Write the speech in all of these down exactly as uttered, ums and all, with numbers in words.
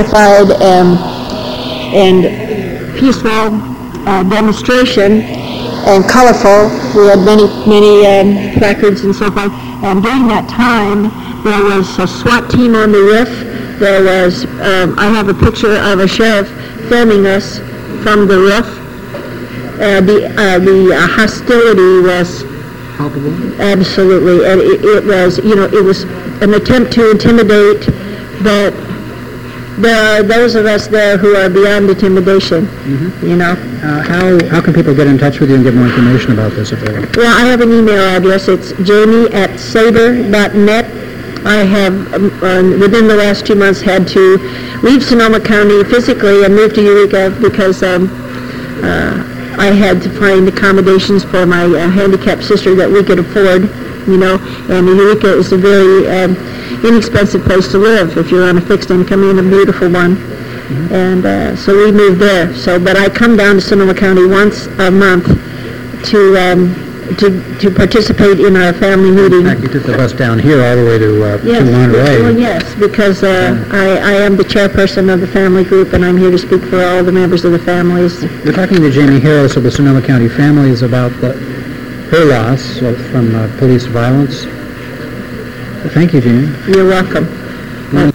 Um, and peaceful uh, demonstration and colorful. We had many, many um, placards and so forth. And during that time, there was a SWAT team on the roof. There was, um, I have a picture of a sheriff filming us from the roof. Uh, the uh, the uh, hostility was palpable. Absolutely, and it, it was, you know, it was an attempt to intimidate, but there are those of us there who are beyond intimidation. Mm-hmm. You know. Uh, how how can people get in touch with you and get more information about this if they want? Well, I have an email address. It's jamie at saber dot net. I have, um, um, within the last two months, had to leave Sonoma County physically and move to Eureka because um, uh, I had to find accommodations for my uh, handicapped sister that we could afford, you know, and Eureka is a very um, inexpensive place to live if you're on a fixed income and a beautiful one. Mm-hmm. And uh, so we moved there. So, but I come down to Sonoma County once a month to um, to to participate in our family meeting. In fact, you took the bus down here all the way to, uh, yes, to Monterey. Well, yes, because uh, yeah. I, I am the chairperson of the family group, and I'm here to speak for all the members of the families. We're talking to Jamie Harris of the Sonoma County Families about the, her loss of, from uh, police violence. Well, thank you, Jamie. You're welcome. Well,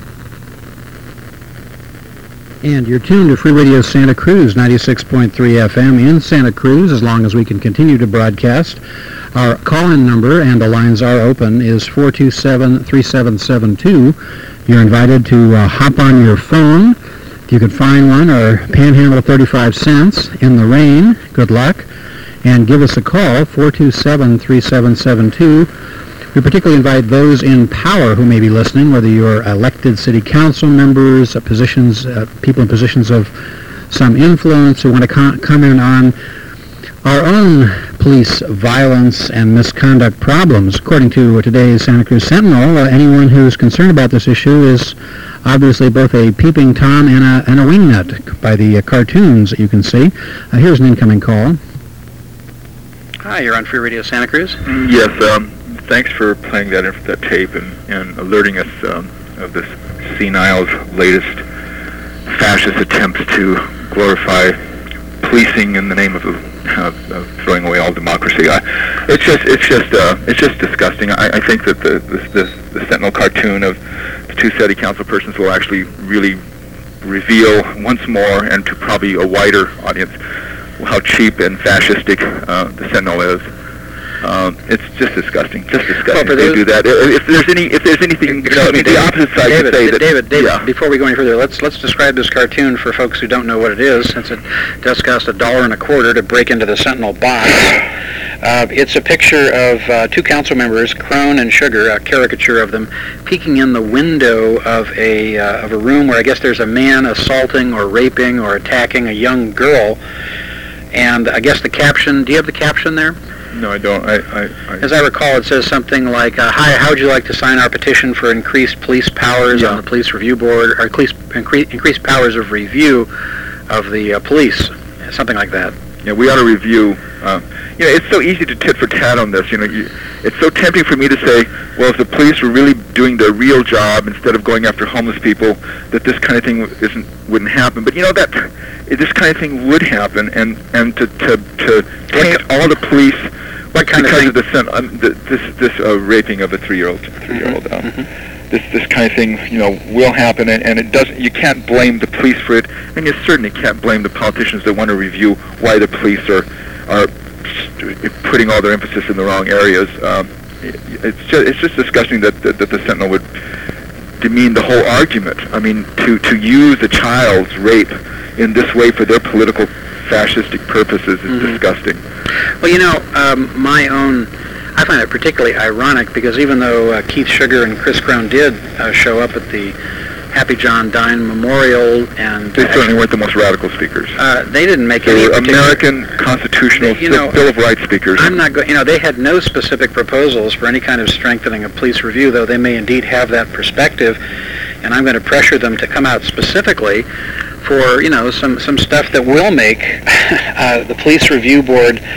and you're tuned to Free Radio Santa Cruz, ninety-six point three F M in Santa Cruz, as long as we can continue to broadcast. Our call-in number, and the lines are open, is four two seven, three seven seven two. You're invited to uh, hop on your phone, if you can find one, or panhandle thirty-five cents in the rain. Good luck. And give us a call, four two seven, three seven seven two. We particularly invite those in power who may be listening, whether you're elected city council members, uh, positions, uh, people in positions of some influence who want to com- comment on our own police violence and misconduct problems. According to today's Santa Cruz Sentinel, uh, anyone who's concerned about this issue is obviously both a peeping Tom and a, and a wingnut by the uh, cartoons that you can see. Uh, here's an incoming call. Hi, you're on Free Radio Santa Cruz? Yes, um, thanks for playing that, that tape and, and alerting us um, of this senile's latest fascist attempts to glorify policing in the name of, of, of throwing away all democracy. I, it's just, it's just, uh, it's just disgusting. I, I think that the, this, this, the Sentinel cartoon of the two city council persons will actually really reveal once more, and to probably a wider audience, how cheap and fascistic uh, the Sentinel is. Um, it's just disgusting. Just disgusting. Well, they do that. If there's any, if there's anything, you know, I mean, the opposite side David, could say that. David, David, yeah. Before we go any further, let's let's describe this cartoon for folks who don't know what it is, since it does cost a dollar and a quarter to break into the Sentinel box. Uh, it's a picture of uh, two council members, Crone and Sugar, a caricature of them, peeking in the window of a uh, of a room where I guess there's a man assaulting or raping or attacking a young girl. And I guess the caption. Do you have the caption there? No, I don't. I, I, I As I recall, it says something like, uh, "Hi, how would you like to sign our petition for increased police powers yeah. on the police review board, or increased incre- increased powers of review of the uh, police?" Something like that. Yeah, we ought to review. Uh, you know, it's so easy to tit for tat on this. You know, you, it's so tempting for me to say, well, if the police were really doing their real job instead of going after homeless people, that this kind of thing isn't wouldn't happen. But you know that this kind of thing would happen, and and to to to taint all the police. What kind because of, of the, son, um, the this this uh, raping of a three-year-old three-year-old um, mm-hmm. this this kind of thing, you know, will happen, and, and it doesn't. You can't blame the police for it, and you certainly can't blame the politicians that want to review why the police are are putting all their emphasis in the wrong areas. Um, it's just it's just disgusting that, that that the Sentinel would demean the whole argument. I mean, to to use a child's rape in this way for their political fascistic purposes is mm-hmm. disgusting. Well, you know, um, my own, I find it particularly ironic because even though uh, Keith Sugar and Chris Crone did uh, show up at the Happy John Dine Memorial, and they certainly weren't the most radical speakers. Uh, they didn't make they any were American constitutional you know, Bill of Rights speakers. I'm not going. You know, they had no specific proposals for any kind of strengthening of police review, though they may indeed have that perspective, and I'm going to pressure them to come out specifically for, you know, some, some stuff that will make uh, the police review board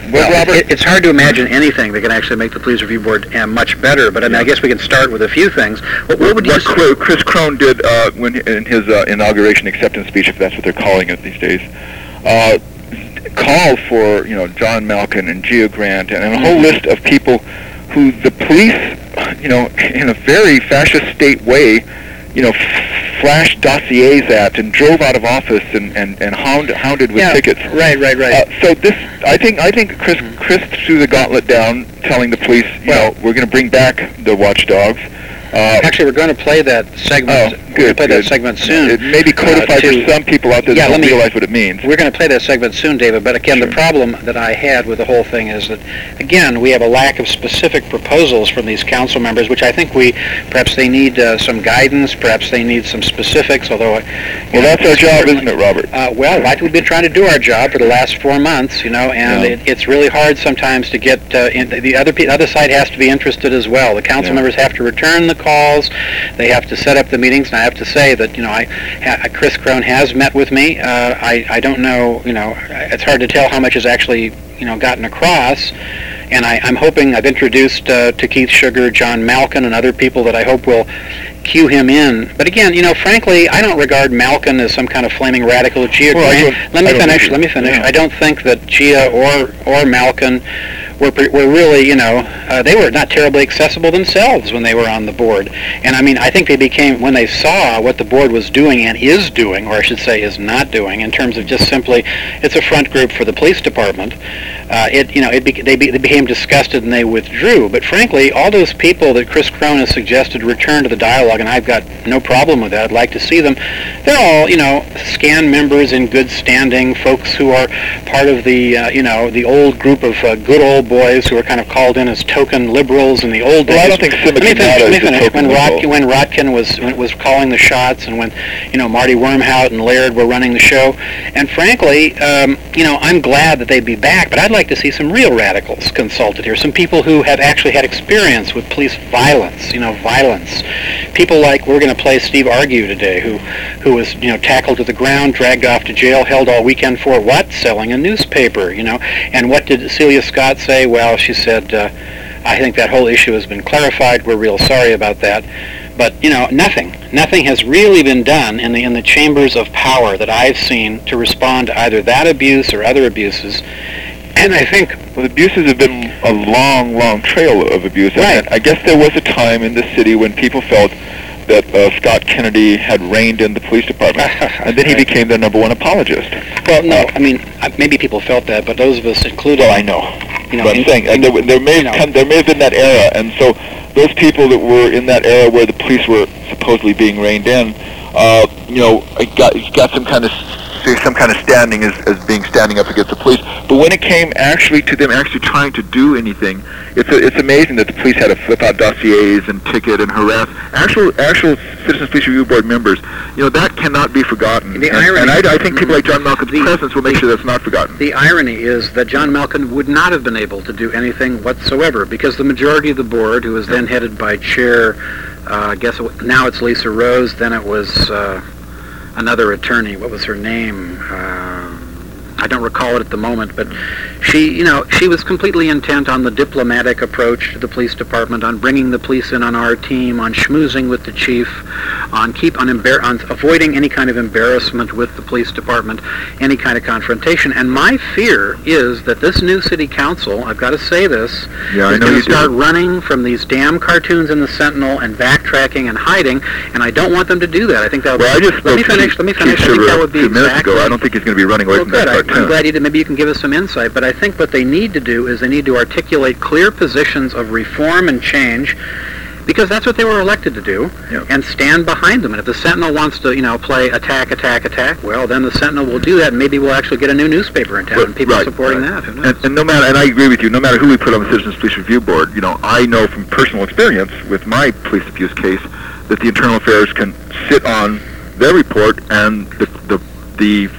Well, Robert? it, it's hard to imagine anything that can actually make the Police Review Board uh, much better, but I mean, I guess we can start with a few things. What, what would you what say? Cro- Chris Crone did uh, when in his uh, inauguration acceptance speech, if that's what they're calling it these days, uh, called for, you know, John Malkin and Gia Grant and, and a whole list of people who the police, you know, in a very fascist state way, you know, flashed dossiers at and drove out of office and, and, and hound, hounded with Yeah, tickets. right, right, right. Uh, so this, I think, I think Chris, Chris threw the gauntlet down, telling the police, you Well- know, we're going to bring back the watchdogs. Uh, Actually, we're going to play that segment. oh, we're going to good, play good. that segment soon. It may be codified uh, to- for some people out there Yeah, that let don't me- realize what it means. We're going to play that segment soon, David, but again, Sure. the problem that I had with the whole thing is that, again, we have a lack of specific proposals from these council members, which I think we, perhaps they need uh, some guidance, perhaps they need some specifics, although... I- Well, that's our job, isn't it, Robert? Uh, well, like we've been trying to do our job for the last four months, you know, and Yeah. it, it's really hard sometimes to get, uh, in, the other pe- other side has to be interested as well. The council Yeah. members have to return the calls, they have to set up the meetings, and I have to say that, you know, I, ha, Chris Crone has met with me. Uh, I, I don't know, you know, it's hard to tell how much has actually, you know, gotten across. And I, I'm hoping, I've introduced uh, to Keith Sugar, John Malkin, and other people that I hope will cue him in. But again, you know, frankly, I don't regard Malkin as some kind of flaming radical. Gia Well, I Grant, don't- let I me don't finish, either. let me finish. Yeah. I don't think that Gia or, or Malkin were, pre- were really, you know, uh, they were not terribly accessible themselves when they were on the board. And I mean, I think they became, when they saw what the board was doing and is doing, or I should say is not doing, in terms of just simply, it's a front group for the police department, uh, it, you know, it be, they, be, they became disgusted and they withdrew. But frankly, all those people that Chris Crone has suggested return to the dialogue, and I've got no problem with that, I'd like to see them, they're all, you know, SCAN members in good standing, folks who are part of the, uh, you know, the old group of uh, good old boys who were kind of called in as token liberals in the old days. Well, I don't think Let me Simic finish, Nada let me is a finish. token When, Rod, liberal. when Rodkin was when, was calling the shots, and when, you know, Marty Wormhout and Laird were running the show, and frankly, um, you know, I'm glad that they'd be back, but I'd like to see some real radicals consulted here, some people who have actually had experience with police violence, you know, violence. People like, we're going to play Steve Argue today, who, who was, you know, tackled to the ground, dragged off to jail, held all weekend for what? Selling a newspaper, you know. And what did Celia Scott say? Well, she said, uh, I think that whole issue has been clarified. We're real sorry about that. But, you know, nothing. Nothing has really been done in the in the chambers of power that I've seen to respond to either that abuse or other abuses. And I think... Well, the abuses have been a long, long trail of abuse. Right. And I guess there was a time in the city when people felt that uh, Scott Kennedy had reined in the police department, and then he Right. became their number one apologist. Well, no, I mean, uh, maybe people felt that, but those of us included... Well, I know. You know, but I'm in- saying uh, in- there, there may you have know. come, there may have been that era, and so those people that were in that era where the police were supposedly being reined in, uh, you know, got got some kind of some kind of standing as, as being standing up against the police. But when it came actually to them actually trying to do anything, it's a, it's amazing that the police had to flip out dossiers and ticket and harass actual actual Citizens Police Review Board members. You know, that cannot be forgotten. The and, irony- and I, I think people like John Malcolm's The- presence will make sure that's not forgotten. The irony is that John Malkin would not have been able to do anything whatsoever, because the majority of the board, who was then headed by Chair, uh, I guess it, wa- now it's Lisa Rose, then it was uh, another attorney. What was her name? Uh, I don't recall it at the moment, but she, you know, she was completely intent on the diplomatic approach to the police department, on bringing the police in on our team, on schmoozing with the chief, on keep on, embar- on avoiding any kind of embarrassment with the police department, any kind of confrontation. And my fear is that this new city council, I've got to say this, Yeah, I is know going you to do. start running from these damn cartoons in the Sentinel and backtracking and hiding, and I don't want them to do that. I think that would Well, I be, just let me spoke to finish, let me Keith finish. I think Sugar that would be a few minutes exactly... ago. I don't think he's going to be running away Well, from good. that I, cartoon. I'm glad you did. Maybe you can give us some insight. But I think what they need to do is they need to articulate clear positions of reform and change, because that's what they were elected to do, Yeah. and stand behind them. And if the Sentinel wants to, you know, play attack, attack, attack, well, then the Sentinel will do that, and maybe we'll actually get a new newspaper in town, But- and people right, supporting right. that. Who knows? And, and no matter, and I agree with you, no matter who we put on the Citizens Police Review Board, you know, I know from personal experience with my police abuse case that the Internal Affairs can sit on their report and the the, the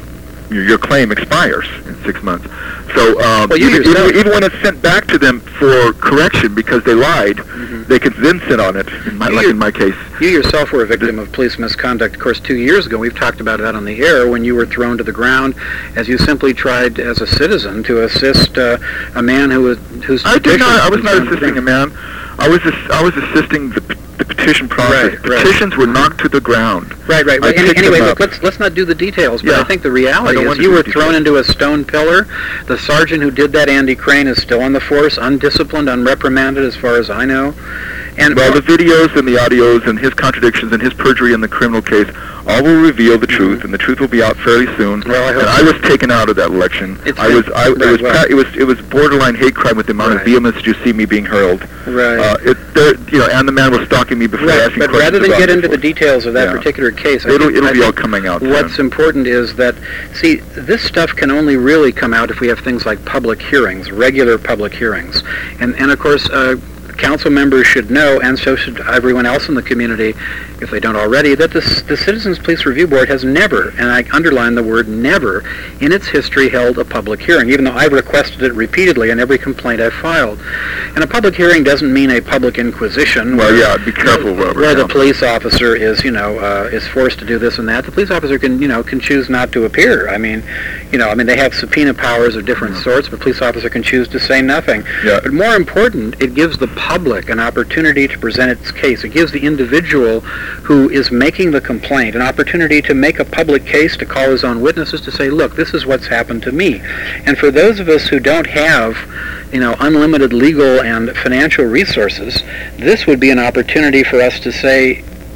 your, your claim expires in six months. So um, Well, you even, yourself- even, even when it's sent back to them for correction because they lied, Mhm. they can then sit on it, in my, You- like in my case. You yourself were a victim of police misconduct, of course, two years ago. We've talked about that on the air when you were thrown to the ground as you simply tried, as a citizen, to assist uh, a man who was whose I did petition not. I was was not thrown to the assisting a ground. man. I was ass- I was assisting the, p- the petition process. Right, right. Petitions were knocked to the ground. Right, right. I Any, picked anyway, them look, up. let's let's not do the details. But Yeah. I think the I reality don't is want to you do were the thrown details. into a stone pillar. The sergeant who did that, Andy Crane, is still on the force, undisciplined, unreprimanded, as far as I know. And Well, the videos and the audios and his contradictions and his perjury in the criminal case all will reveal the truth, and the truth will be out fairly soon. Well, I hope and so. I was taken out of that election. It's I been- was, I, right, it was, well. pra- it was, it was borderline hate crime with the amount Right. of vehemence that you see me being hurled. right. Uh, it, there, you know, and the man was stalking me before Right, asking but questions rather than about get me into the before. details of that Yeah. particular case, I It'll, think, it'll I be all think coming out what's soon. important is that, see, this stuff can only really come out if we have things like public hearings, regular public hearings. And, and of course, uh, council members should know, and so should everyone else in the community, if they don't already, that the, the Citizens Police Review Board has never, and I underline the word never, in its history held a public hearing, even though I've requested it repeatedly in every complaint I've filed. And a public hearing doesn't mean a public inquisition. Well, where- yeah, be careful, Robert. where the yeah. police officer is, you know, uh, is forced to do this and that. The police officer can, you know, can choose not to appear. I mean, you know, I mean, they have subpoena powers of different sorts, but police officer can choose to say nothing. Yeah. But more important, it gives the public an opportunity to present its case. It gives the individual who is making the complaint an opportunity to make a public case, to call his own witnesses, to say, look, this is what's happened to me. And for those of us who don't have, you know, unlimited legal and financial resources, this would be an opportunity for us to say,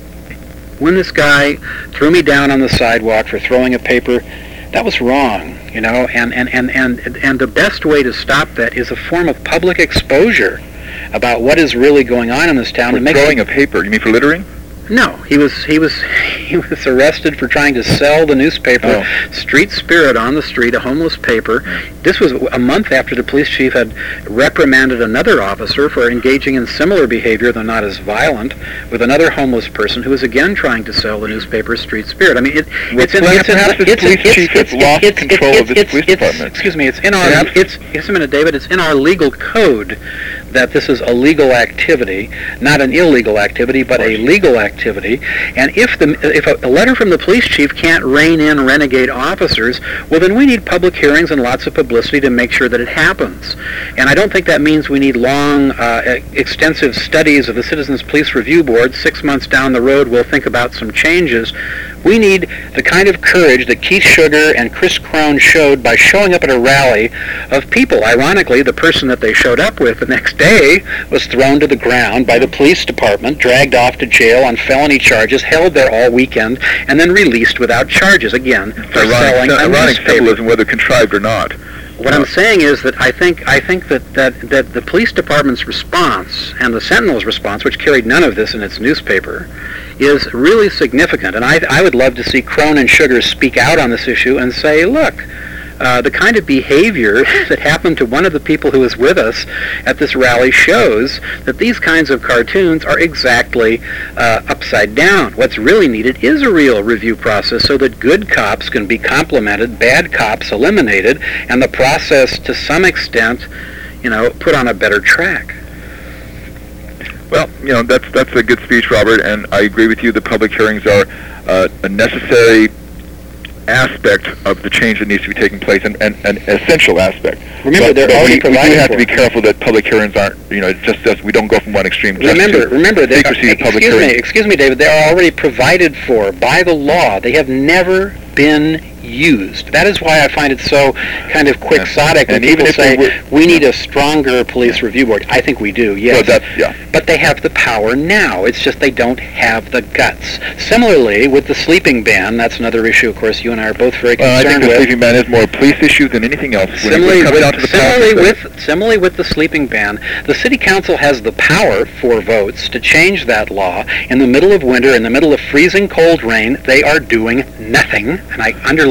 when this guy threw me down on the sidewalk for throwing a paper, that was wrong, you know, and, and, and, and, and the best way to stop that is a form of public exposure about what is really going on in this town. For and make throwing a paper, you mean for littering? No, he was he was he was arrested for trying to sell the newspaper Oh. Street Spirit on the street, a homeless paper. This was a month after the police chief had reprimanded another officer for engaging in similar behavior, though not as violent, with another homeless person who was again trying to sell the newspaper Street Spirit. I mean, it, Well, it's in perhaps it's in, this it's in- police it's- chief it's- has lost it's- control it's- of this it's- police it's- department. Excuse me, it's in our Perhaps- it's just a minute, David. It's in our legal code that this is a legal activity, not an illegal activity, but a legal activity. And if the if a, a letter from the police chief can't rein in renegade officers, well, then we need public hearings and lots of publicity to make sure that it happens. And I don't think that means we need long, uh, extensive studies of the Citizens Police Review Board. Six months down the road, we'll think about some changes. We need the kind of courage that Keith Sugar and Chris Crone showed by showing up at a rally of people. Ironically, the person that they showed up with the next day was thrown to the ground by the police department, dragged off to jail on felony charges, held there all weekend, and then released without charges, again, for selling Ironic, a ironic newspaper. symbolism, whether contrived or not. What I'm saying is that I think I think that, that, that the police department's response and the Sentinel's response, which carried none of this in its newspaper, is really significant. And I, I would love to see Crone and Sugar speak out on this issue and say, look, uh, the kind of behavior that happened to one of the people who was with us at this rally shows that these kinds of cartoons are exactly uh, upside down. What's really needed is a real review process so that good cops can be complimented, bad cops eliminated, and the process to some extent, you know, put on a better track. Well, you know, that's that's a good speech, Robert, and I agree with you. The public hearings are uh, a necessary aspect of the change that needs to be taking place, and, and an essential aspect. Remember, but, they're but already we, we do provided have for. to be careful that public hearings aren't, you know, just as we don't go from one extreme. just Remember, to remember, they are, secrecy to public excuse me, hearings. excuse me, David, they are already provided for by the law. They have never been used. That is why I find it so kind of quixotic when And even people if they say, were- we need a stronger police review board. I think we do, yes. So that's, yeah. But they have the power now. It's just they don't have the guts. Similarly, with the sleeping ban, that's another issue, of course, you and I are both very Uh, I concerned think the with. sleeping ban is more a police issue than anything else. When it- when Similarly, it comes with, down to the similarly, process. with, similarly with the sleeping ban, the city council has the power, four votes, to change that law. In the middle of winter, in the middle of freezing cold rain, they are doing nothing, and I underline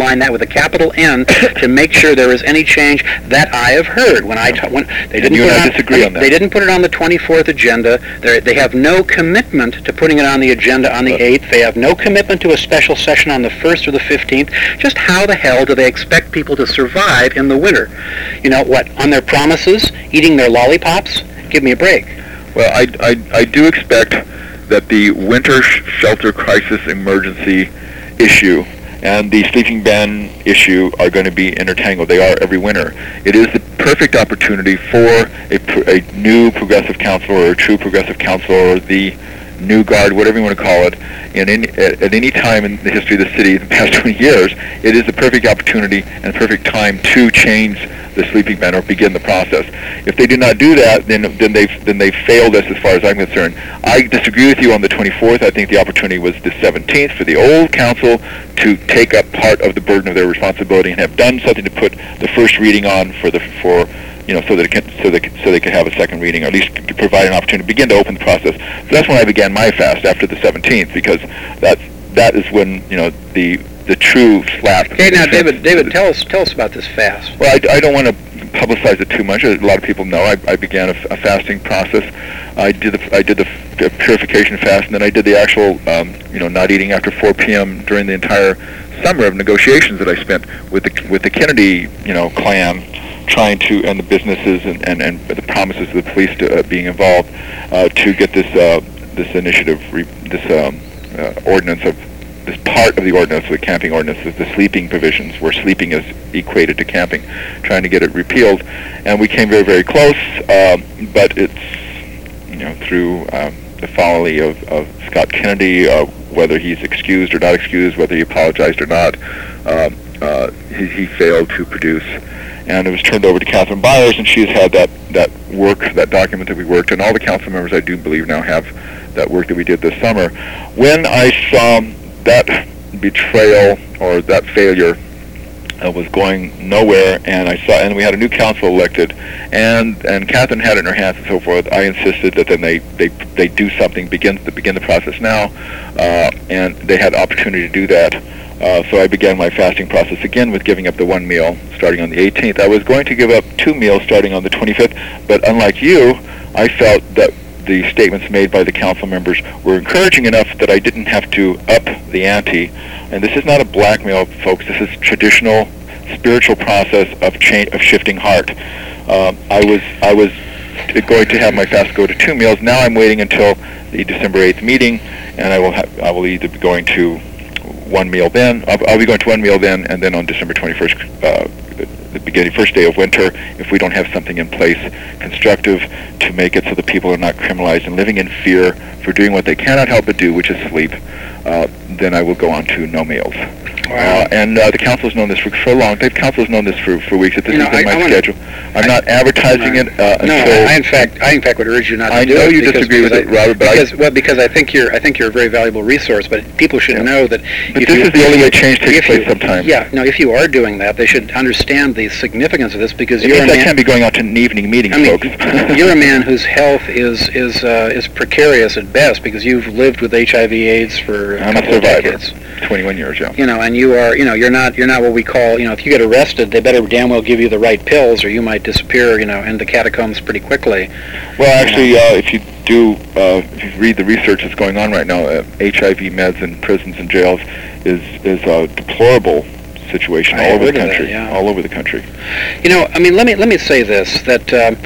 underline that with a capital N to make sure there is any change that I have heard. When I ta- when they didn't you put and it I on, disagree on that. They didn't put it on the twenty-fourth agenda. They're, they have no commitment to putting it on the agenda on the eighth. They have no commitment to a special session on the first or the fifteenth. Just how the hell do they expect people to survive in the winter? You know, what, on their promises, eating their lollipops? Give me a break. Well, I, I, I do expect that the winter sh- shelter crisis emergency issue and the sleeping ban issue are going to be intertangled. They are every winter. It is the perfect opportunity for a, pr- a new progressive council or a true progressive council or the new guard, whatever you want to call it, in any, at, at any time in the history of the city in the past twenty years. It is the perfect opportunity and perfect time to change the sleeping ban or begin the process. If they do not do that, then then they've then they've failed us as far as I'm concerned. I disagree with you on the twenty-fourth. I think the opportunity was the seventeenth for the old council to take up part of the burden of their responsibility and have done something to put the first reading on for the for you know so that it can so that so they could have a second reading or at least provide an opportunity to begin to open the process. So that's when I began my fast after the seventeenth, because that that is when you know the the true slap. Okay, now, David, David, tell us, tell us about this fast. Well, I, I don't want to publicize it too much. A lot of people know I, I began a, a fasting process. I did the I did the f- purification fast, and then I did the actual, um, you know, not eating after four p.m. during the entire summer of negotiations that I spent with the with the Kennedy, you know, clan, trying to and the businesses and, and, and the promises of the police to, uh, being involved uh, to get this uh, this initiative, re- this um, uh, ordinance of. This part of the ordinance, the camping ordinance, is the sleeping provisions, where sleeping is equated to camping, trying to get it repealed. And we came very, very close, um, but it's, you know, through um, the folly of, of Scott Kennedy, uh, whether he's excused or not excused, whether he apologized or not, um, uh, he, he failed to produce. And it was turned over to Catherine Byers, and she has had that, that work, that document that we worked, and all the council members, I do believe, now have that work that we did this summer. When I saw that betrayal or that failure uh, was going nowhere, and I saw, and we had a new council elected, and and Catherine had it in her hands and so forth. I insisted that then they they, they do something, begin to begin the process now, uh, and they had opportunity to do that. Uh, so I began my fasting process again with giving up the one meal starting on the eighteenth. I was going to give up two meals starting on the twenty-fifth, but unlike you, I felt that the statements made by the council members were encouraging enough that I didn't have to up the ante. And this is not a blackmail, folks. This is traditional spiritual process of cha- of shifting heart. Um, I was I was going to have my fast go to two meals. Now I'm waiting until the December eighth meeting, and I will ha- I will either be going to one meal then. I'll, I'll be going to one meal then, and then on December twenty-first. Uh, the beginning, first day of winter, if we don't have something in place constructive to make it so that people are not criminalized and living in fear for doing what they cannot help but do, which is sleep, uh, then I will go on to no meals. Wow. Uh, and uh, the council's known this for so long. The council's known this for, for weeks. That this you know, has been I, my I schedule. I'm I, not advertising no, it uh, no, until... I in fact, I in fact would urge you not to I do it. know you because, disagree because with I, it, Robert, but because, I... Well, because I think you're, I think you're a very valuable resource, but people should yeah. know that... But if this you, is the only way change takes place you, sometimes. Yeah, no, if you are doing that, they should understand the significance of this, because it you're means a I man... can't be going out to an evening meetings, I mean, folks. You're a man whose health is is uh, is precarious at best, because you've lived with H I V AIDS for a I'm couple a survivor. of decades. twenty-one years, yeah. You know, and you are, you know, you're not, you're not what we call, you know, if you get arrested, they better damn well give you the right pills, or you might disappear, you know, in the catacombs pretty quickly. Well, actually, uh, if you do, uh, if you read the research that's going on right now, uh, H I V meds in prisons and jails is is a deplorable situation I all over the heard of country. that, yeah. All over the country. You know, I mean, let me let me say this, that um,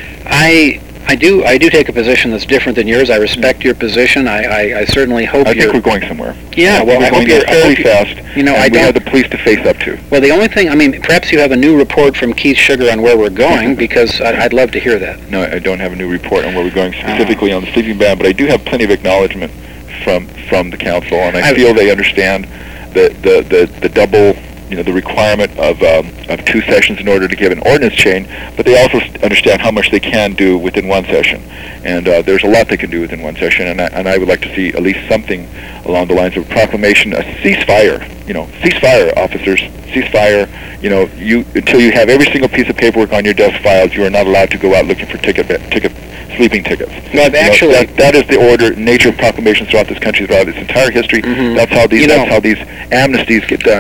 I. I do. I do take a position that's different than yours. I respect your position. I, I, I certainly hope I you're... think we're going somewhere. Yeah, well, we're I going hope you're... there fairly I hope fast. You know, and I we don't... have the police to face up to. Well, the only thing, I mean, perhaps you have a new report from Keith Sugar on where we're going, because I'd, I'd love to hear that. No, I don't have a new report on where we're going specifically uh, on the sleeping ban, but I do have plenty of acknowledgement from from the council, and I, I feel they understand the the, the, the double... you know, the requirement of um, of two sessions in order to give an ordinance change, but they also understand how much they can do within one session. And uh, there's a lot they can do within one session, and I, and I would like to see at least something along the lines of a proclamation, a ceasefire, you know, ceasefire, officers, ceasefire, you know, you until you have every single piece of paperwork on your desk filed, you are not allowed to go out looking for ticket, ticket sleeping tickets. Well, actually... You know, that, that is the order, nature of proclamations throughout this country, throughout its entire history. Mm-hmm. That's how these, you know, that's how these amnesties get done.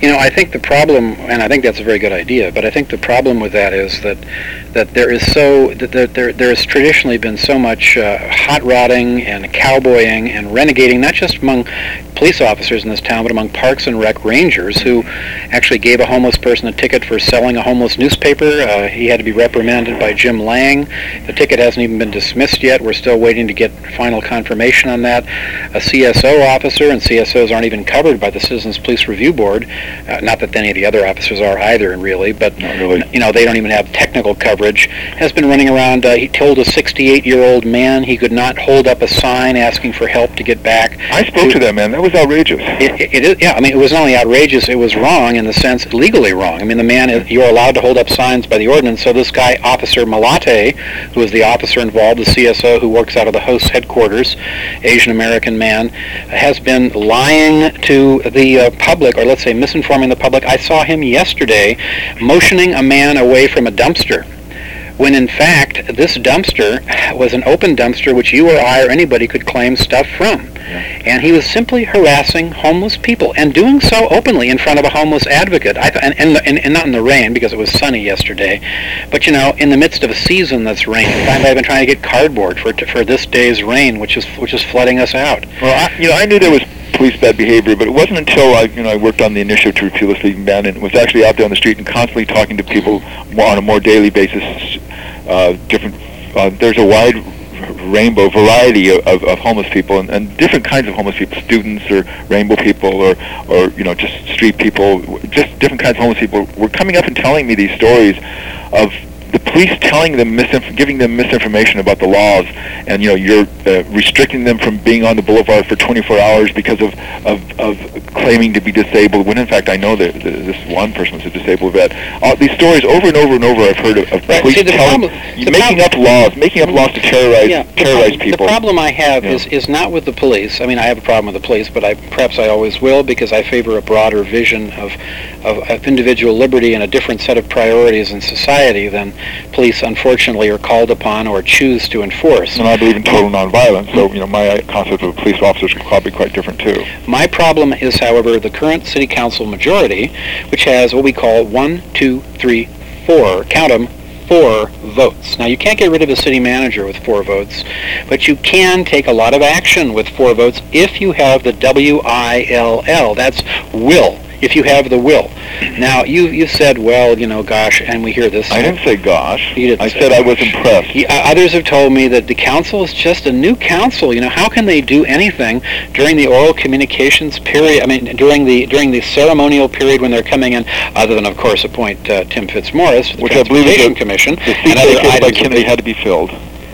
You know, I think the problem, and I think that's a very good idea, but I think the problem with that is that that there is so that there there, there has traditionally been so much uh, hot rodding and cowboying and renegading, not just among police officers in this town, but among parks and rec rangers who actually gave a homeless person a ticket for selling a homeless newspaper. Uh, he had to be reprimanded by Jim Lang. The ticket hasn't even been dismissed yet. We're still waiting to get final confirmation on that. A C S O officer, and C S Os aren't even covered by the Citizens Police Review Board. Uh, not that any of the other officers are either, really, but really. you know, they don't even have technical coverage. Has been running around. Uh, he told a sixty-eight-year-old man he could not hold up a sign asking for help to get back. I spoke to, to that man. That was outrageous. It, it, it is, yeah. I mean, it was not only outrageous; it was wrong in the sense, legally wrong. I mean, the man is, you're allowed to hold up signs by the ordinance. So this guy, Officer Malate, who is the officer involved, the C S O who works out of the host headquarters, Asian American man, has been lying to the uh, public, or let's say misinforming the public. I saw him yesterday motioning a man away from a dumpster, when in fact this dumpster was an open dumpster which you or I or anybody could claim stuff from. Yeah. And he was simply harassing homeless people, and doing so openly in front of a homeless advocate. I th- and, and, and, and not in the rain, because it was sunny yesterday, but you know, in the midst of a season that's rain. I've been trying to get cardboard for t- for this day's rain, which is which is flooding us out. Well, I, you know, I knew there was police bad behavior, but it wasn't until I, you know, I worked on the initiative to repeal the sleeping ban and was actually out there on the street and constantly talking to people more, on a more daily basis. Uh, different. Uh, there's a wide rainbow variety of, of, of homeless people, and, and different kinds of homeless people, students or rainbow people, or or you know, just street people, just different kinds of homeless people were coming up and telling me these stories of the police telling them, misinf- giving them misinformation about the laws, and you know, you're uh, restricting them from being on the boulevard for twenty-four hours because of, of, of claiming to be disabled, when in fact I know that, that this one person was a disabled vet. Uh, these stories over and over and over I've heard of, of right. police See, the telling, problem, the making prob- up laws, making up laws to terrorize, yeah, terrorize the, people. The problem I have yeah. is, is not with the police. I mean, I have a problem with the police, but I perhaps I always will, because I favor a broader vision of, of, of individual liberty and a different set of priorities in society than police, unfortunately, are called upon or choose to enforce. And I believe in total nonviolence, so you know, my concept of a police officer is probably quite different too. My problem is, however, the current city council majority, which has what we call one, two, three, four, count them, four votes. Now, you can't get rid of a city manager with four votes, but you can take a lot of action with four votes if you have the W I L L. That's will. If you have the will. Now, you you said, well, you know, gosh, and we hear this. I didn't say gosh. You didn't I say said that. I was impressed. Yeah, others have told me that the council is just a new council. You know, how can they do anything during the oral communications period? I mean, during the during the ceremonial period when they're coming in, other than, of course, appoint uh, Tim Fitzmaurice to the Which I believe is Transportation the, Commission. the seat and other vacated by items Kennedy that- had to be filled.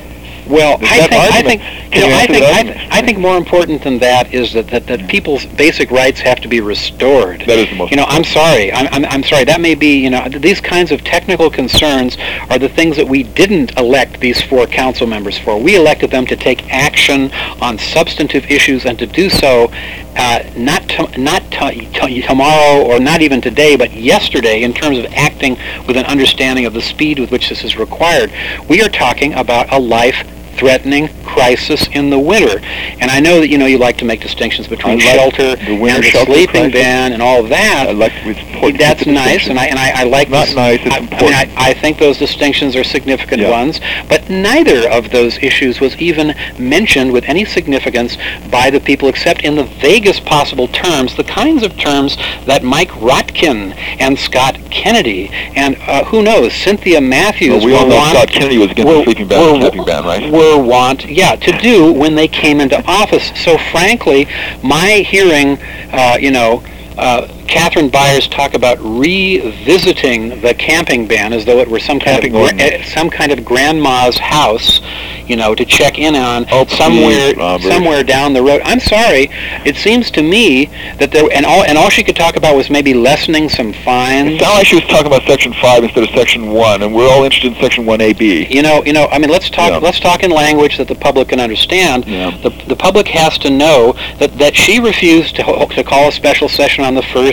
Well, Is I that think, I argument- think, can you you know, I answer think, that I, argument? th- I think more important than that is that, that, that people's basic rights have to be restored. That is the most You know, I'm sorry. I'm, I'm, I'm sorry. That may be, you know, th- these kinds of technical concerns are the things that we didn't elect these four council members for. We elected them to take action on substantive issues, and to do so uh, not to, not to, to, tomorrow, or not even today, but yesterday, in terms of acting with an understanding of the speed with which this is required. We are talking about a life-threatening crisis in the winter. And I know that, you know, you like to make distinctions between I like shelter the winter and the shelter sleeping crisis. ban and all of that. I like it's important to That's keep the nice, distinction. and I and I, I like Not this. nice, it's I, important. I mean, I, I think those distinctions are significant Yeah. ones, but neither of those issues was even mentioned with any significance by the people, except in the vaguest possible terms, the kinds of terms that Mike Rotkin and Scott Kennedy and uh, who knows, Cynthia Matthews Well, we were all know want, Scott Kennedy was against were- the sleeping ban and were- camping ban, right? were want, yeah, to do when they came into office. So frankly, my hearing, uh, you know, uh, Catherine Byers talk about revisiting the camping ban as though it were some kind Camping of gra- ordinance. uh, some kind of grandma's house, you know, to check in on Oh, please, somewhere Robert. somewhere down the road. I'm sorry. It seems to me that there and all and all she could talk about was maybe lessening some It fines. sounded like she was talking about Section five instead of Section one, and we're all interested in Section one A B. You know, you know. I mean, let's talk. Yeah. Let's talk in language that the public can understand. Yeah. The the public has to know that, that she refused to ho- to call a special session on the first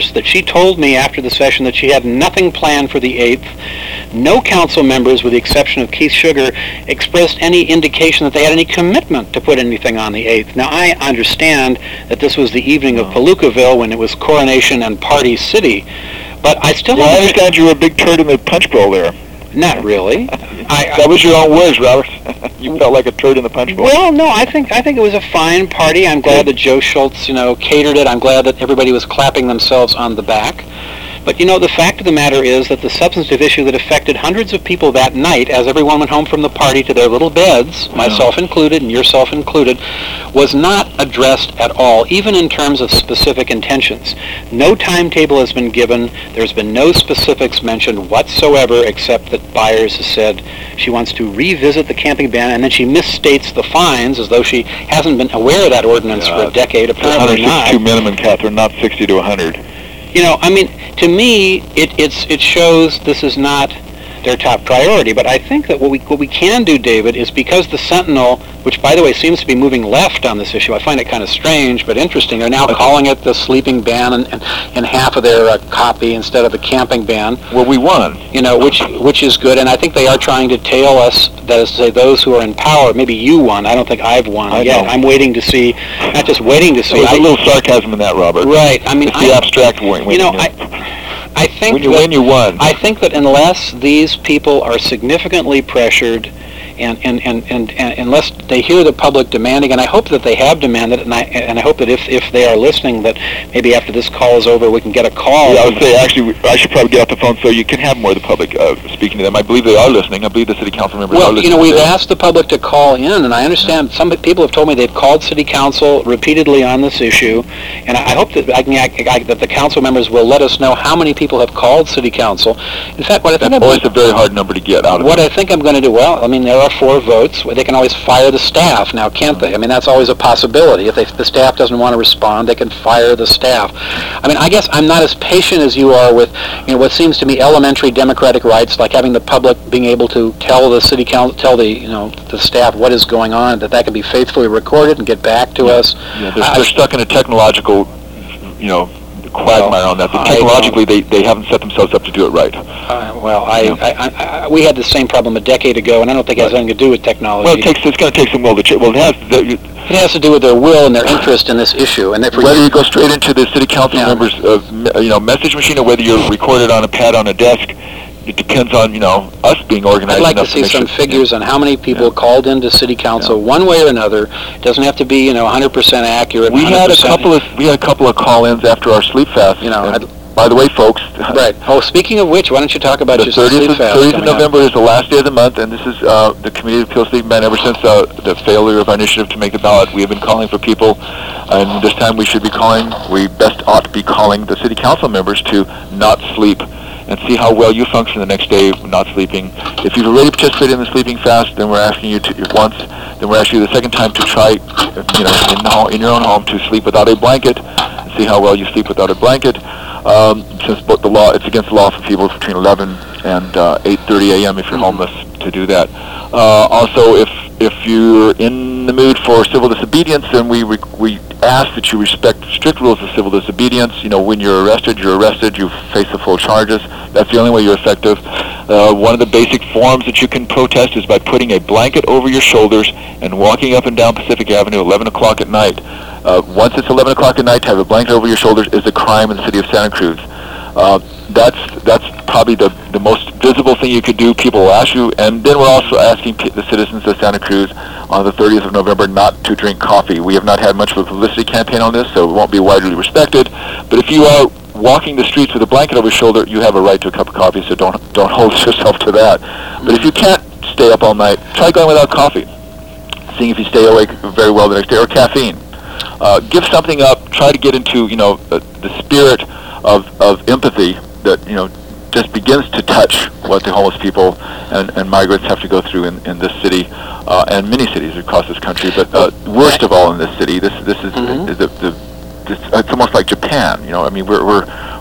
course, that she told me after the session that she had nothing planned for the eighth. No council members, with the exception of Keith Sugar, expressed any indication that they had any commitment to put anything on the eighth. Now, I understand that this was the evening of Palookaville when it was Coronation and Party City, but I still... Well, I understand you were a big turd in the punch bowl there. Not really. I, That was your own words, Robert. You felt like a turd in the punch bowl. Well, no, I think I think it was a fine party. I'm glad that Joe Schultz, you know, catered it. I'm glad that everybody was clapping themselves on the back. But, you know, the fact of the matter is that the substantive issue that affected hundreds of people that night, as everyone went home from the party to their little beds, myself included and yourself included, was not addressed at all, even in terms of specific intentions. No timetable has been given. There's been no specifics mentioned whatsoever, except that Byers has said she wants to revisit the camping ban, and then she misstates the fines as though she hasn't been aware of that ordinance Yeah, for a decade. Apparently not. one sixty-two minimum, Catherine, not sixty to one hundred. You know, I mean, to me, it it's it shows this is not their top priority. But I think that what we what we can do, David, is because the Sentinel, which by the way seems to be moving left on this issue, I find it kind of strange but interesting. They're now calling it the sleeping ban in, in, in half of their uh, copy instead of the camping ban. Well, we won. You know, which which is good, and I think they are trying to tail us. That is to say, those who are in power. Maybe you won. I don't think I've won I yet. know. I'm waiting to see, not just waiting to see. There's I, a little sarcasm in that, Robert. right. I mean, It's I, the abstract win. you know, win, I. I think when you that, win, you won. I think that unless these people are significantly pressured, and, and, and, and, and unless they hear the public demanding, and I hope that they have demanded, and I and I hope that if, if they are listening, that maybe after this call is over, we can get a call. Yeah, I would say, actually, I should probably get off the phone so you can have more of the public uh, speaking to them. I believe they are listening. I believe the city council members are Well, listening. you know, we've today. asked the public to call in, and I understand some people have told me they've called city council repeatedly on this issue, and I hope that I can I, I, that the council members will let us know how many people have called city council. In fact, what I think That's I'm always a very hard number to get out of What it. I think I'm going to do, well, I mean, there are four votes. They can always fire the staff now, can't they? I mean, that's always a possibility. If they, the staff doesn't want to respond, they can fire the staff. I mean, I guess I'm not as patient as you are with, you know, what seems to me elementary democratic rights, like having the public being able to tell the city council, tell the, you know, the staff what is going on, that that can be faithfully recorded and get back to us. Yeah, they're, I- they're stuck in a technological, you know, quagmire on that. But I technologically, they, they haven't set themselves up to do it right. Uh, well, I, I, I, I, we had the same problem a decade ago, and I don't think it has anything to do with technology. Well, it takes, it's going to take some will to change. Well, it has. The, It has to do with their will and their interest in this issue, and that for whether you go straight into the city council Yeah. members' uh, me- you know, message machine or whether you're recorded on a pad on a desk, it depends on, you know, us being organized I'd like to enough see make some sure- figures on how many people Yeah. called into city council, one way or another. It doesn't have to be, you know, one hundred percent accurate. We had a one hundred percent couple of we had a couple of call-ins after our sleep fast. You know, And I'd- by the way, folks, Right. Oh, speaking of which, why don't you talk about the your thirtieth sleep of, fast thirtieth of coming up? November is the last day of the month, and this is uh, the Committee of Appeal Sleeping Ban. Ever since uh, the failure of our initiative to make the ballot, we have been calling for people, and this time we should be calling, we best ought to be calling the city council members to not sleep and see how well you function the next day not sleeping. If you've already participated in the sleeping fast, then we're asking you to, once, then we're asking you the second time to try, you know, in, the home, in your own home to sleep without a blanket, and see how well you sleep without a blanket. Um, since but the law, it's against the law for people between eleven and uh, eight thirty a.m. if you're homeless to do that. Uh, also, if if you're in the mood for civil disobedience, then we re- we ask that you respect strict rules of civil disobedience. You know, when you're arrested, you're arrested. You face the full charges. That's the only way you're effective. Uh, one of the basic forms that you can protest is by putting a blanket over your shoulders and walking up and down Pacific Avenue eleven o'clock at night. Uh, once it's eleven o'clock at night, to have a blanket over your shoulders is a crime in the city of Santa Cruz. Uh, that's that's probably the, the most visible thing you could do. People will ask you, and then we're also asking p- the citizens of Santa Cruz on the thirtieth of November not to drink coffee. We have not had much of a publicity campaign on this, so it won't be widely respected. But if you are walking the streets with a blanket over your shoulder, you have a right to a cup of coffee, so don't don't hold yourself to that. But if you can't stay up all night, try going without coffee, seeing if you stay awake very well the next day, or caffeine. Uh, give something up. Try to get into, you know, the, the spirit of, of empathy that, you know, just begins to touch what the homeless people and, and migrants have to go through in, in this city uh, and many cities across this country. But uh, worst of all in this city, this this is Mhm. the, the, the this, it's almost like Japan. You know, I mean, we're we're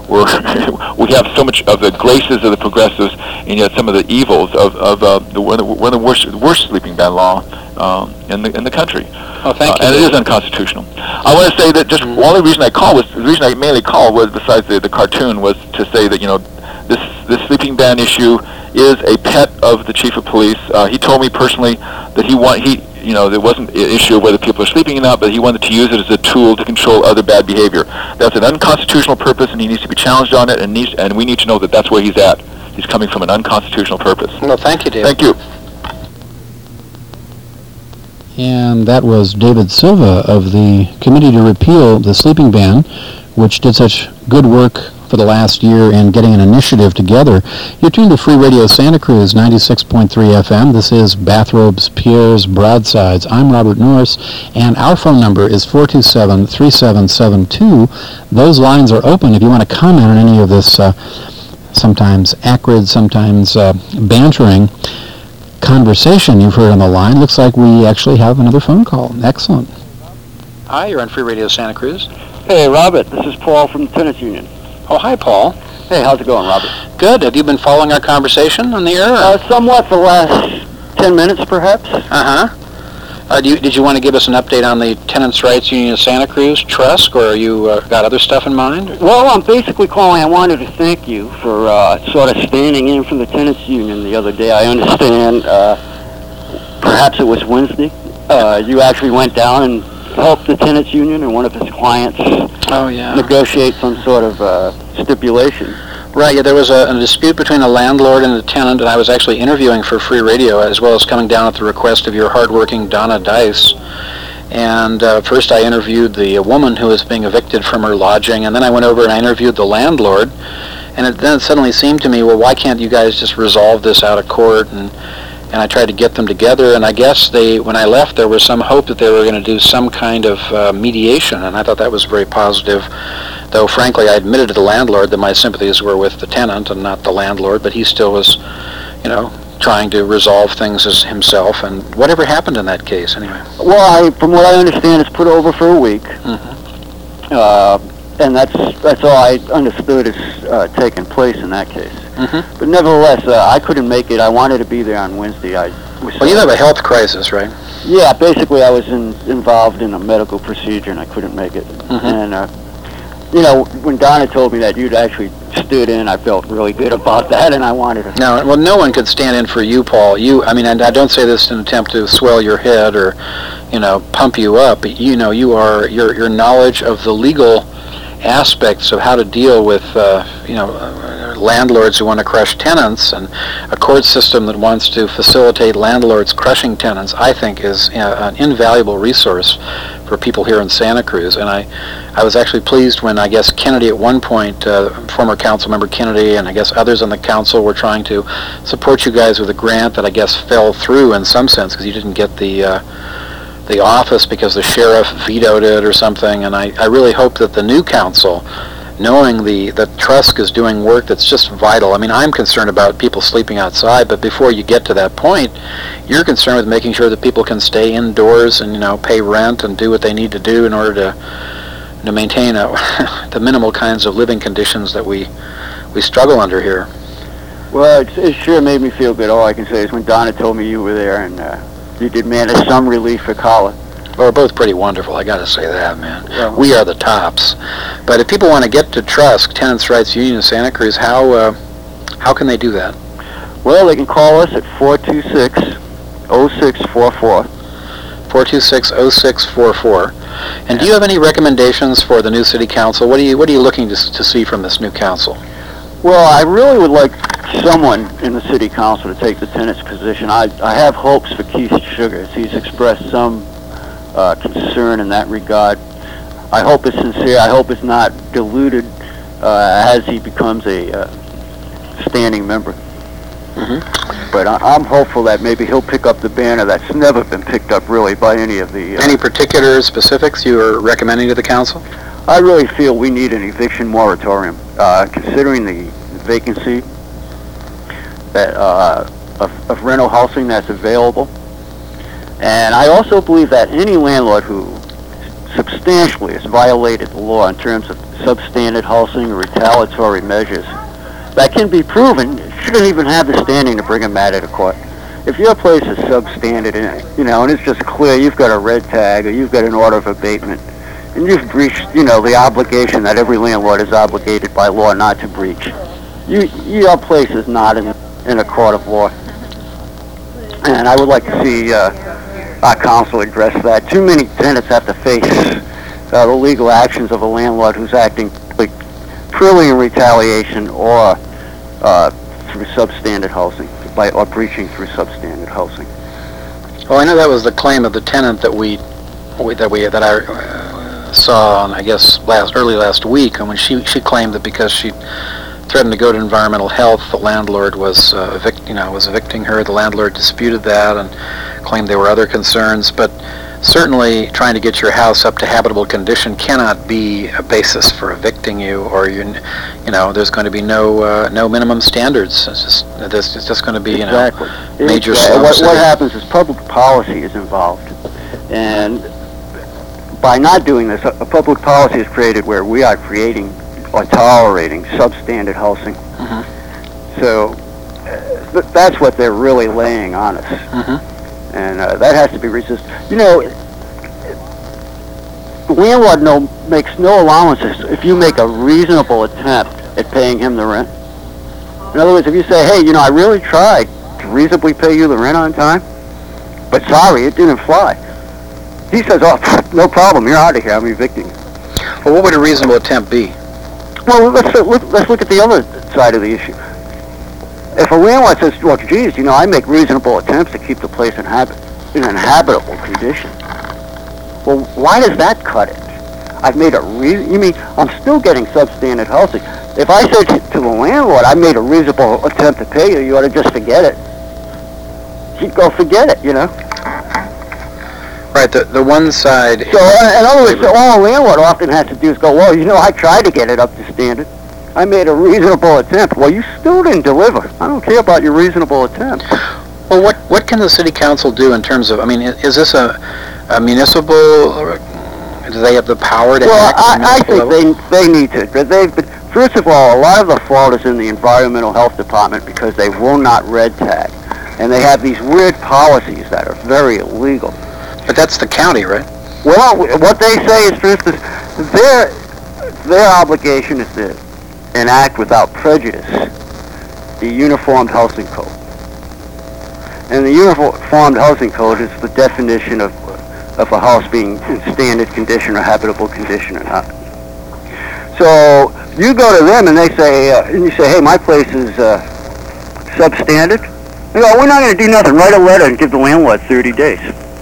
we're we have so much of the graces of the progressives, and yet some of the evils of of uh, the one of the, one of the worst worst sleeping ban law um, in the in the country. Oh, thank uh, you. And it is unconstitutional. I want to say that just mm-hmm. the only reason I called was the reason I mainly called was, besides the, the cartoon, was to say that, you know, this this sleeping ban issue is a pet of the chief of police. Uh, he told me personally that he want he you know there wasn't an issue of whether people are sleeping or not, but he wanted to use it as a tool to control other bad behavior. That's an unconstitutional purpose, and he needs to be challenged on it, and needs and we need to know that that's where he's at. He's coming from an unconstitutional purpose. Well, thank you, David. Thank you. And that was David Silva of the Committee to Repeal the Sleeping Ban, which did such good work for the last year in getting an initiative together. You're tuned to Free Radio Santa Cruz, ninety-six point three F M. This is Bathrobes, Pierres, Broadsides. I'm Robert Norris, and our phone number is four two seven, three seven seven two. Those lines are open if you want to comment on any of this uh, sometimes acrid, sometimes uh, bantering conversation you've heard on the line. Looks like we actually have another phone call. Excellent. Hi, you're on Free Radio Santa Cruz. Hey, Robert, this is Paul from the Tenants Union. Oh, hi, Paul. Hey, how's it going, Robert? Good. Have you been following our conversation on the air? Uh, somewhat for the last ten minutes, perhaps. Uh-huh. Uh, do you, did you want to give us an update on the Tenants' Rights Union of Santa Cruz, Trust, or are you uh, got other stuff in mind? Well, I'm basically calling. I wanted to thank you for uh, sort of standing in for the Tenants Union the other day. I understand uh, perhaps it was Wednesday. Uh, you actually went down and helped the Tenants Union and one of his clients oh, yeah. negotiate some sort of uh, stipulation. Right, yeah, there was a, a dispute between a landlord and a tenant, and I was actually interviewing for Free Radio, as well as coming down at the request of your hardworking Donna Dice. And uh, first I interviewed the uh, woman who was being evicted from her lodging, and then I went over and I interviewed the landlord. And it, then it suddenly seemed to me, well, why can't you guys just resolve this out of court? And and I tried to get them together, and I guess they, when I left, there was some hope that they were going to do some kind of uh, mediation, and I thought that was very positive. Though, frankly, I admitted to the landlord that my sympathies were with the tenant and not the landlord, but he still was, you know, trying to resolve things as himself. And whatever happened in that case, anyway? Well, I, from what I understand, it's put over for a week. Mm-hmm. Uh, and that's that's all I understood is uh, taking place in that case. Mm-hmm. But nevertheless, uh, I couldn't make it. I wanted to be there on Wednesday. I was well, you have a health crisis, right? Yeah, basically I was in, involved in a medical procedure and I couldn't make it. Mm-hmm. And, uh, you know, when Donna told me that you'd actually stood in, I felt really good about that, and I wanted to... No, well, no one could stand in for you, Paul. You, I mean, and I don't say this in an attempt to swell your head or, you know, pump you up. But, you know, you are, your your knowledge of the legal aspects of how to deal with, uh, you know, uh, landlords who want to crush tenants and a court system that wants to facilitate landlords crushing tenants, I think is uh, an invaluable resource for people here in Santa Cruz. And I, I was actually pleased when, I guess, Kennedy at one point, uh, former council member Kennedy, and I guess others on the council were trying to support you guys with a grant that I guess fell through in some sense because you didn't get the uh, the office because the sheriff vetoed it or something. And I, I really hope that the new council, knowing the that Trusk is doing work that's just vital. I mean, I'm concerned about people sleeping outside, but before you get to that point, you're concerned with making sure that people can stay indoors and, you know, pay rent and do what they need to do in order to to maintain a, the minimal kinds of living conditions that we we struggle under here. Well, it, it sure made me feel good. All I can say is when Donna told me you were there and uh, you did manage some relief for Colin. Well, we're both pretty wonderful, I got to say that, man. Well, we are the tops. But if people want to get to Trusk, Tenants' Rights Union of Santa Cruz, how uh, how can they do that? Well, they can call us at four two six, oh six four four. four two six, oh six four four. And do you have any recommendations for the new city council? What are you what are you looking to to see from this new council? Well, I really would like someone in the city council to take the tenant's position. I I have hopes for Keith Sugar. He's expressed some uh, concern in that regard. I hope it's sincere. I hope it's not diluted uh, as he becomes a uh, standing member. Mm-hmm. But I, I'm hopeful that maybe he'll pick up the banner that's never been picked up really by any of the... Uh, any particular specifics you are recommending to the council? I really feel we need an eviction moratorium, uh, considering the vacancy that uh, of, of rental housing that's available. And I also believe that any landlord who substantially has violated the law in terms of substandard housing or retaliatory measures that can be proven, shouldn't even have the standing to bring a matter to court. If your place is substandard, and, you know, and it's just clear you've got a red tag or you've got an order of abatement, and you've breached, you know, the obligation that every landlord is obligated by law not to breach, you, your place is not in, in a court of law. And I would like to see uh, our council address that. Too many tenants have to face uh, the legal actions of a landlord who's acting like, purely in retaliation or uh, through substandard housing, by or breaching through substandard housing. Well, I know that was the claim of the tenant that we, we that we that I uh, saw on, I guess, last early last week, and when she she claimed that because she threatened to go to environmental health, the landlord was uh, evict, you know was evicting her. The landlord disputed that and claimed there were other concerns, but certainly trying to get your house up to habitable condition cannot be a basis for evicting you, or you, you know, there's going to be no uh, no minimum standards. It's just it's just going to be, you know, exactly. major It, slum uh, what, city. what happens is public policy is involved, and by not doing this, a, a public policy is created where we are creating or tolerating substandard housing. Mm-hmm. So uh, th- that's what they're really laying on us. Mm-hmm. And uh, that has to be resisted. You know, the landlord no, makes no allowances if you make a reasonable attempt at paying him the rent. In other words, if you say, hey, you know, I really tried to reasonably pay you the rent on time, but sorry, it didn't fly. He says, oh, no problem, you're out of here, I'm evicting you. Well, what would a reasonable attempt be? Well, let's, let's look at the other side of the issue. If a landlord says, well, geez, you know, I make reasonable attempts to keep the place inhabit- in an habitable condition. Well, why does that cut it? I've made a re- you mean, I'm still getting substandard housing. If I said to, to the landlord, I made a reasonable attempt to pay you, you ought to just forget it. He'd go forget it, you know? Right, the, the one side... So, uh, in other words, all a landlord often has to do is go, well, you know, I tried to get it up to standard. I made a reasonable attempt. Well, you still didn't deliver. I don't care about your reasonable attempt. Well, what what can the city council do in terms of, I mean, is, is this a, a municipal, or do they have the power to Well, act at the I, I municipal think level? they they need to. But they've been, first of all, a lot of the fault is in the environmental health department because they will not red tag. And they have these weird policies that are very illegal. But that's the county, right? Well, what they say is, for instance, their, their obligation is to enact without prejudice the Uniform Housing Code. And the Uniform Housing Code is the definition of of a house being in standard condition or habitable condition or not. So you go to them and they say, uh, and you say, hey, my place is uh, substandard. They go, we're not going to do nothing. Write a letter and give the landlord thirty days.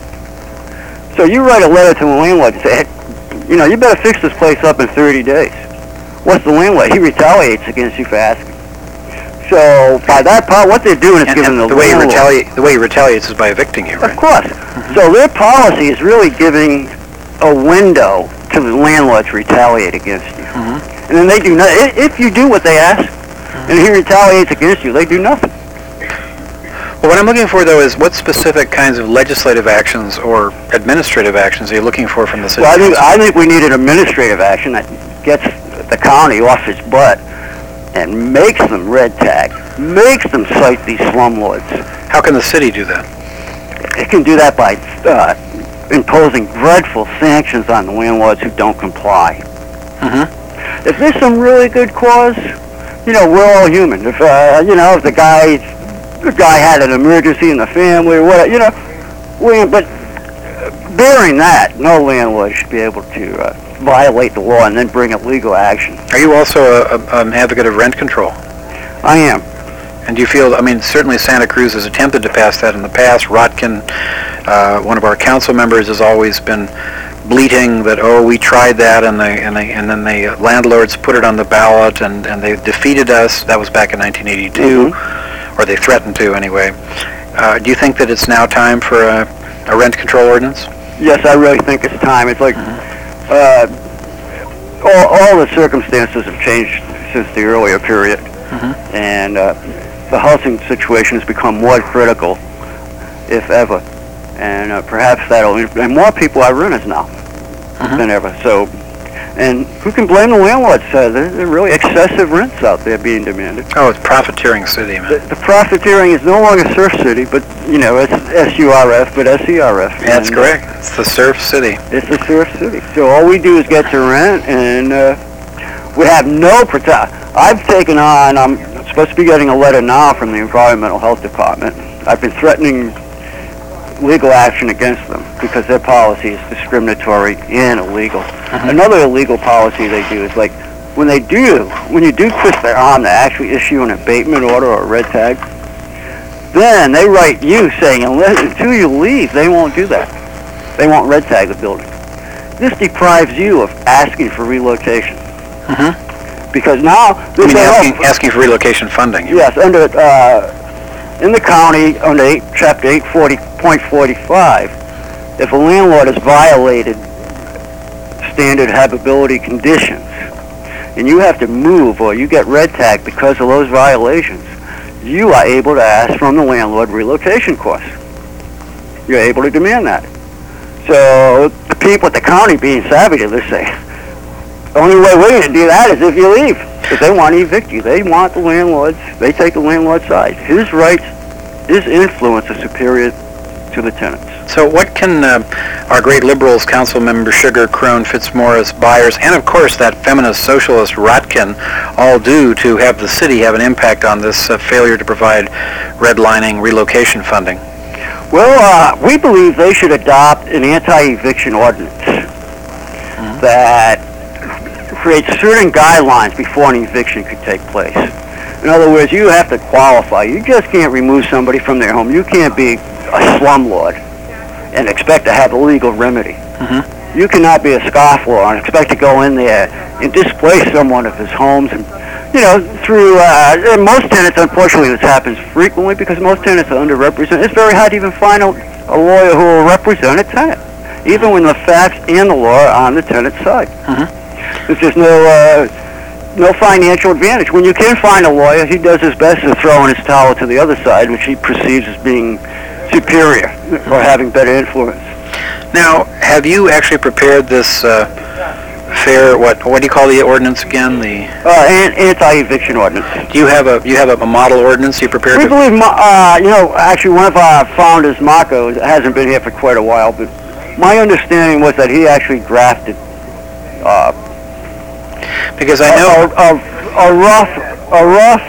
So you write a letter to the landlord and say, hey, you know, you better fix this place up in thirty days. What's the landlord? He retaliates against you for asking. So by that part, what they're doing is And, giving and the the way he landlord... retaliates, the way he retaliates is by evicting you, right? Of course. Mm-hmm. So their policy is really giving a window to the landlord to retaliate against you. Mm-hmm. And then they do nothing. If you do what they ask, mm-hmm. and he retaliates against you, they do nothing. Well, what I'm looking for, though, is what specific kinds of legislative actions or administrative actions are you looking for from the city? Well, I think, council? I think we need an administrative action that gets the county off its butt and makes them red tag, makes them cite these slumlords. How can the city do that? It can do that by uh, imposing dreadful sanctions on the landlords who don't comply. Mm-hmm. If there's some really good cause, you know, we're all human. If, uh, you know, if the guy, the guy had an emergency in the family or whatever, you know, we, but bearing that, no landlord should be able to uh, violate the law and then bring a legal action. Are you also a, a, an advocate of rent control? I am. And do you feel, I mean, certainly Santa Cruz has attempted to pass that in the past. Rotkin, uh, one of our council members, has always been bleating that, oh, we tried that, and they, and they, and then the landlords put it on the ballot, and, and they defeated us. That was back in nineteen eighty-two, mm-hmm. or they threatened to anyway. Uh, do you think that it's now time for a, a rent control ordinance? Yes, I really think it's time. It's like mm-hmm. uh, all, all the circumstances have changed since the earlier period, mm-hmm. and uh, the housing situation has become more critical, if ever. And uh, perhaps that'll, and more people are renters now mm-hmm. than ever. So And who can blame the landlords? Uh, there there are really excessive rents out there being demanded. Oh, it's profiteering city, man. The, the profiteering is no longer Surf City, but, you know, it's S U R F, but S E R F. That's And, correct. It's the surf city. It's the Surf City. So all we do is get to rent, and uh, we have no protect. I've taken on, I'm supposed to be getting a letter now from the Environmental Health Department. I've been threatening legal action against them because their policy is discriminatory and illegal. Uh-huh. Another illegal policy they do is like, when they do, when you do twist their arm to actually issue an abatement order or a red tag, then they write you saying, unless, until you leave, they won't do that. They won't red tag the building. This deprives you of asking for relocation. Uh-huh. Because now, I this mean, they asking, help- asking for relocation funding. yes, under, uh, in the county, under eight, chapter eight forty point forty-five, if a landlord has violated standard habitability conditions, and you have to move or you get red tagged because of those violations, you are able to ask from the landlord relocation costs. You're able to demand that. So the people at the county being savvy to this say, the only way we're going to do that is if you leave. Because they want to evict you. They want the landlords. They take the landlord's side. His rights, his influence is superior to the tenants. So what can uh, our great Liberals, Council Member Sugar, Crone, Fitzmaurice, Byers, and of course that feminist socialist Rotkin all do to have the city have an impact on this uh, failure to provide redlining relocation funding? Well, uh, we believe they should adopt an anti-eviction ordinance Mm-hmm. that creates certain guidelines before an eviction could take place. In other words, you have to qualify. You just can't remove somebody from their home. You can't be a slumlord and expect to have a legal remedy. Mm-hmm. You cannot be a scofflaw and expect to go in there and displace someone of his homes. And, you know, through, uh, and most tenants, unfortunately, this happens frequently because most tenants are underrepresented. It's very hard to even find a, a lawyer who will represent a tenant, even when the facts and the law are on the tenant's side. Mm-hmm. There's just no, uh, no financial advantage. When you can find a lawyer, he does his best to throw in his towel to the other side, which he perceives as being superior or having better influence. Now, have you actually prepared this uh, fair, what what do you call the ordinance again? The Uh, and anti-eviction ordinance. Do you have a you have a, a model ordinance you prepared We to? believe, Ma- uh, you know, actually one of our founders, Marco, hasn't been here for quite a while, but my understanding was that he actually drafted uh, Because I a, know a, a rough, a rough,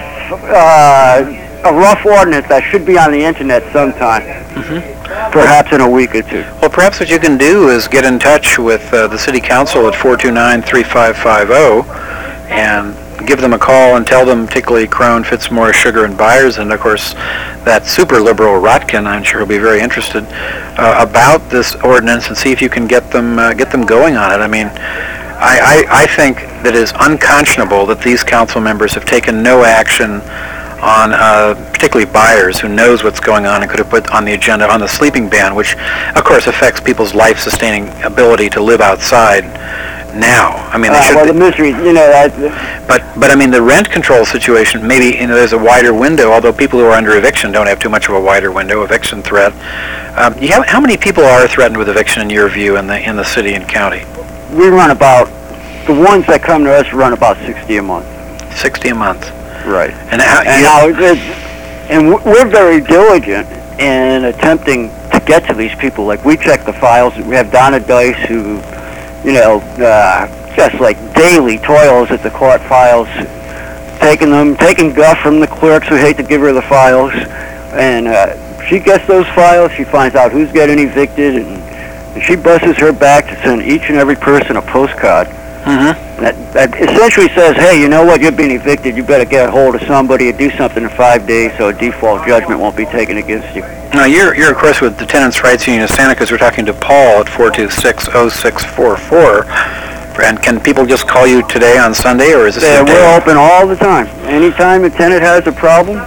uh, a rough ordinance that should be on the internet sometime, Mm-hmm. perhaps in a week or two. Well, perhaps what you can do is get in touch with uh, the City Council at four two nine, three five five zero and give them a call and tell them, particularly Crone, Fitzmaurice, Sugar, and Byers, and of course that super liberal Rotkin, I'm sure will be very interested, uh, about this ordinance and see if you can get them uh, get them going on it. I mean, I, I, I think that it is unconscionable that these council members have taken no action on uh, particularly Byers, who knows what's going on and could have put on the agenda on the sleeping ban, which of course affects people's life-sustaining ability to live outside now. I mean, they Uh, should well, be, the misery, you know, that, but but I mean the rent control situation. Maybe you know there's a wider window. Although people who are under eviction don't have too much of a wider window. Eviction threat. Um, you have, how many people are threatened with eviction in your view in the in the city and county? we run about, the ones that come to us run about sixty a month. Sixty a month. Right. And how? And you- now, it, and w- we're very diligent in attempting to get to these people. Like, we check the files. We have Donna Dice, who, you know, uh, just like daily toils at the court files, taking them, taking guff from the clerks who hate to give her the files. And uh, she gets those files. She finds out who's getting evicted, and, and she busts her back to send each and every person a postcard. Mhm. That, that essentially says, hey, you know what, you're being evicted, you better get a hold of somebody and do something in five days so a default judgment won't be taken against you. Now, you're, you're of course with the Tenants' Rights Union of Santa because we're talking to Paul at four two six, zero six four four. And can people just call you today on Sunday, or is this Yeah, a day? we're open all the time. Anytime a tenant has a problem,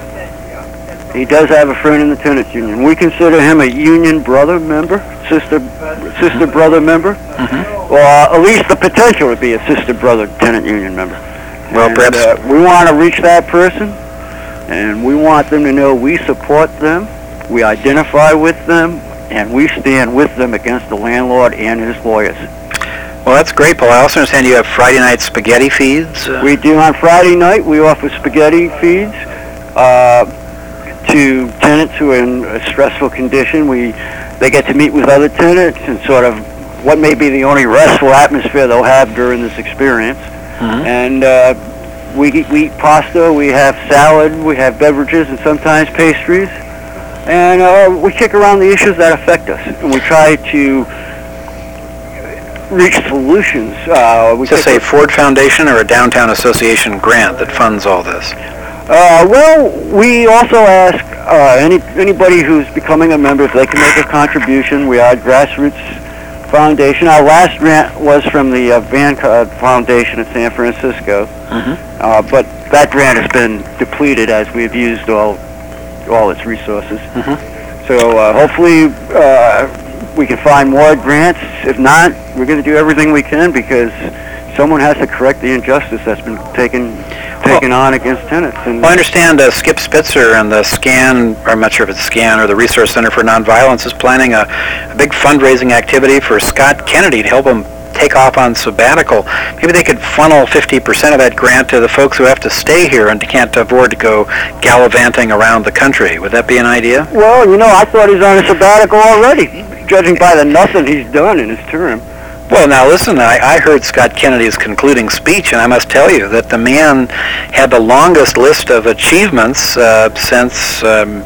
he does have a friend in the tenants union. We consider him a union brother member, sister sister brother member, Mm-hmm. or at least the potential to be a sister brother tenant union member. Well, And, perhaps... uh, we want to reach that person, and we want them to know we support them, we identify with them, and we stand with them against the landlord and his lawyers. Well, that's great, Paul. I also understand you have Friday night spaghetti feeds. Uh, We do on Friday night. We offer spaghetti feeds uh, to tenants who are in a stressful condition. We they get to meet with other tenants and sort of what may be the only restful atmosphere they'll have during this experience. Mhm. And uh, we eat, we eat pasta. We have salad. We have beverages and sometimes pastries. And uh, we kick around the issues that affect us, and we try to reach solutions. Uh, we Is this kick a Ford Foundation or a Downtown Association grant that funds all this? Uh, well, we also ask uh, any anybody who's becoming a member if they can make a contribution. We are a grassroots foundation. Our last grant was from the uh, Vanguard Foundation at San Francisco, Mhm. uh, but that grant has been depleted as we've used all all its resources. Mhm. So uh, hopefully uh, we can find more grants. If not, we're going to do everything we can because someone has to correct the injustice that's been taken taken on against tenants. And Well, I understand uh, Skip Spitzer and the SCAN, or I'm not sure if it's SCAN or the Resource Center for Nonviolence, is planning a, a big fundraising activity for Scott Kennedy to help him take off on sabbatical. Maybe they could funnel fifty percent of that grant to the folks who have to stay here and can't afford to go gallivanting around the country. Would that be an idea? Well, you know, I thought he's on a sabbatical already, judging by the nothing he's done in his term. Well, now listen, I, I heard Scott Kennedy's concluding speech, and I must tell you that the man had the longest list of achievements uh, since, um,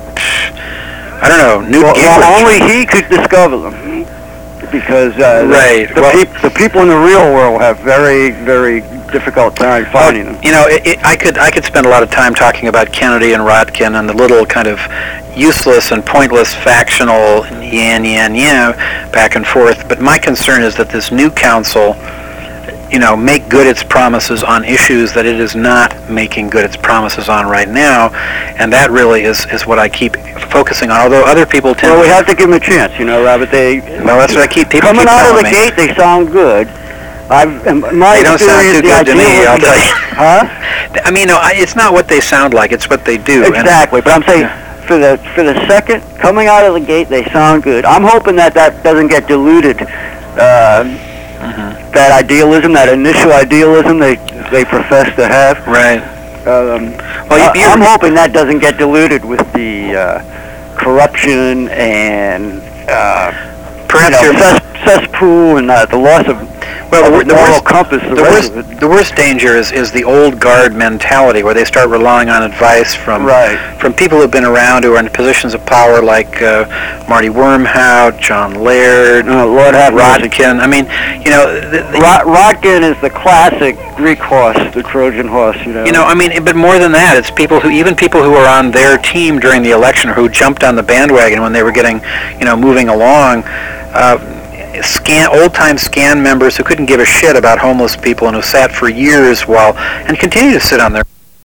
I don't know, Newt Well, Gingrich. well, only he could discover them, because uh, Right, the, the, well- peop- the people in the real world have very, very difficult time finding them. You know, it, it, I could I could spend a lot of time talking about Kennedy and Rotkin and the little kind of useless and pointless factional yan yan yan back and forth. But my concern is that this new council, you know, make good its promises on issues that it is not making good its promises on right now, and that really is is what I keep focusing on. Although other people tend. Well, we to, have to give them a chance, you know, Robert. They well, that's what I keep people coming keep out of telling the me. gate, they sound good. I've, in my They don't sound experience, too the good to me, idea I'll was- tell you. Huh? I mean, no, I, it's not what they sound like; it's what they do. and- Exactly, but I'm saying for the for the second coming out of the gate, they sound good. I'm hoping that that doesn't get diluted. Uh, Mhm. That idealism, that initial idealism they they profess to have. Right. Um, Well, you- I- you're- I'm hoping that doesn't get diluted with the uh, corruption and uh, Perhaps you you're. know, cess, cesspool and uh, the loss of Well, of the, the moral worst, compass. The, the rest worst, of it. the worst danger is, is the old guard mentality, where they start relying on advice from Right. from people who've been around who are in positions of power, like uh, Marty Wormhout, John Laird, Oh, Lord have mercy. Rodkin. I mean, you know, the, the, Rod- Rodkin is the classic Greek horse, the Trojan horse. You know. you know, I mean, but more than that, it's people who, even people who were on their team during the election, or who jumped on the bandwagon when they were getting, you know, moving along. Uh, Scan, old-time SCAN members who couldn't give a shit about homeless people and who sat for years while, and continue to sit on their